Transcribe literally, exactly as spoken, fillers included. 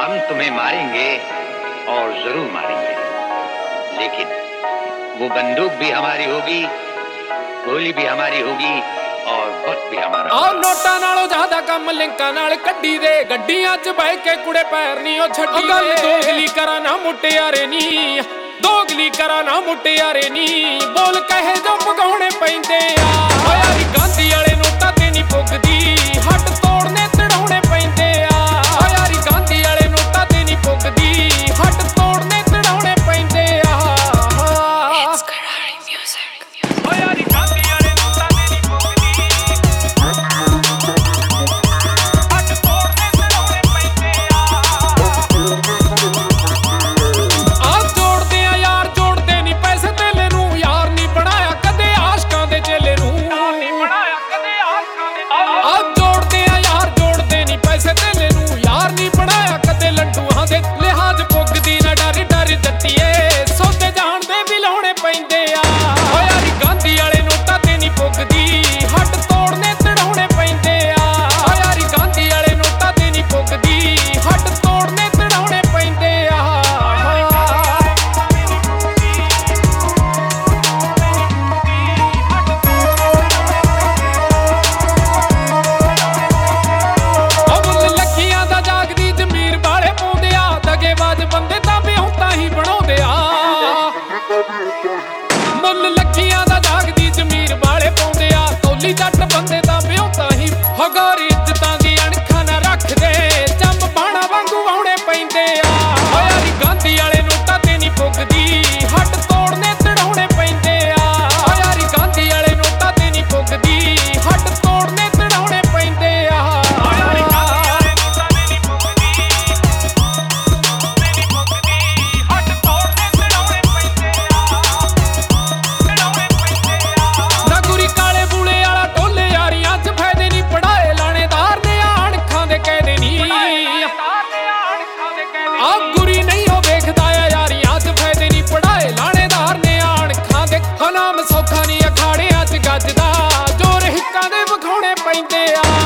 हम तुम्हें मारेंगे और जरूर मारेंगे, लेकिन वो बंदूक भी हमारी होगी, गोली भी हमारी होगी और वक्त भी हमारा। आ नोटा नालों ज्यादा कम लिंका नाल कड्डी दे, गड्डियां च बह के कुड़े पैर नहीं ओ छड्डी। गल दोगली करा ना मुटियारे नी, दोगली करा ना मुटियारे नी, बोल कहे जो पगाउणे पैंदे आ। ओ यारी गांधी वाले नोटा ते नहीं पुगदी, हट तोड़ने तड़ाउणे पैंदे आ। ओ यारी गांधी वाले नोटा ते नहीं पुगदी, हट तोड़ने तड़ाउणे पैंदे आ। ओ यारी गांधी वाले नोटा ते नहीं पुगदी, हट तोड़ने तड़ाउणे पैंदे आ। आ जोड़दे आ यार जोड़दे नहीं पैसे तेले नूं, यार नहीं बनाया कदे आशकां दे चेले नूं। आ जोड़दे आ यार जोड़दे नहीं पैसे तेले नूं, यार नहीं बनाया कदे लड्डूआं दे। लिहाज पुगदी ना डर डर जੱਟੀਏ, सौदे जान दे भी लाउणे पैंदे आ। ओ यारी गांधी वाले नोटां ते नहीं पुगदी, हट तोड़ने तड़ाउणे पैंदे आ। ओ यारी गांधी वाले नोटां ते नहीं पुगदी, हट तोड़ने तड़ाउणे पैंदे आ। ਲੱਖੀਆਂ ਦਾ ਜਾਗਦੀ ਜ਼ਮੀਰ ਵਾਲੇ ਪਾਉਂਦੇ ਆ, ਦਗੇਬਾਜ਼ ਬੰਦੇ ਤਾਂ ਵਿਆਹੁਤਾ ਹੀ ਬਣਾਉਂਦੇ ਆ। ਮੁੱਲ ਲੱਖੀਆਂ ਦਾ ਜਾਗਦੀ ਜ਼ਮੀਰ ਵਾਲੇ ਪਾਉਂਦੇ ਆ, ਤੋਲੀ ਜੱਟ ਬੰਦੇ ਤਾਂ ਵਿਆਹੁਤਾ ਹੀ। ਹਗਾਰੀ ਇੱਜ਼ਤਾਂ ਦੀ ਅਣਖਾਂ ਨਾ ਰੱਖਦੇ, ਚੰਬ ਬਾਣਾ ਵਾਂਗੂ ਵਾਹੁਣੇ ਪੈਂਦੇ ਆ। ਓ ਯਾਰੀ ਗਾਂਧੀ ਵਾਲੇ ਨੋਟਾਂ ਤੇ ਨਹੀਂ ਪੁੱਗਦੀ, ਹੱਟ ਤੋੜਨੇ ਤੜਾਉਣੇ ਪੈਂਦੇ ਆ। ਓ ਯਾਰੀ ਗਾਂਧੀ ਵਾਲੇ ਨੋਟਾਂ ਤੇ ਨਹੀਂ ਪੁੱਗਦੀ, ਹੱਟ ਤੋੜਨੇ ਤੜਾਉਣੇ ਪੈਂਦੇ ਆ। ਆ ਗੁਰੀ ਨਹੀਂ ਉਹ ਵੇਖਦਾ ਆ ਯਾਰੀਆਂ ਚ ਫਾਇਦੇ ਨਹੀਂ, ਪੜਾਏ ਲਾਣੇਦਾਰ ਨੇ ਆਣ ਖਾਂ ਦੇ। ਹਨਾਮ ਸੌਖਾ ਨਹੀਂ ਅਖਾੜਿਆਂ ਚ ਗੱਜਦਾ, ਜੋਰ ਹਿੱਕਾਂ ਦੇ ਵਿਖਾਉਣੇ ਪੈਂਦੇ ਆ।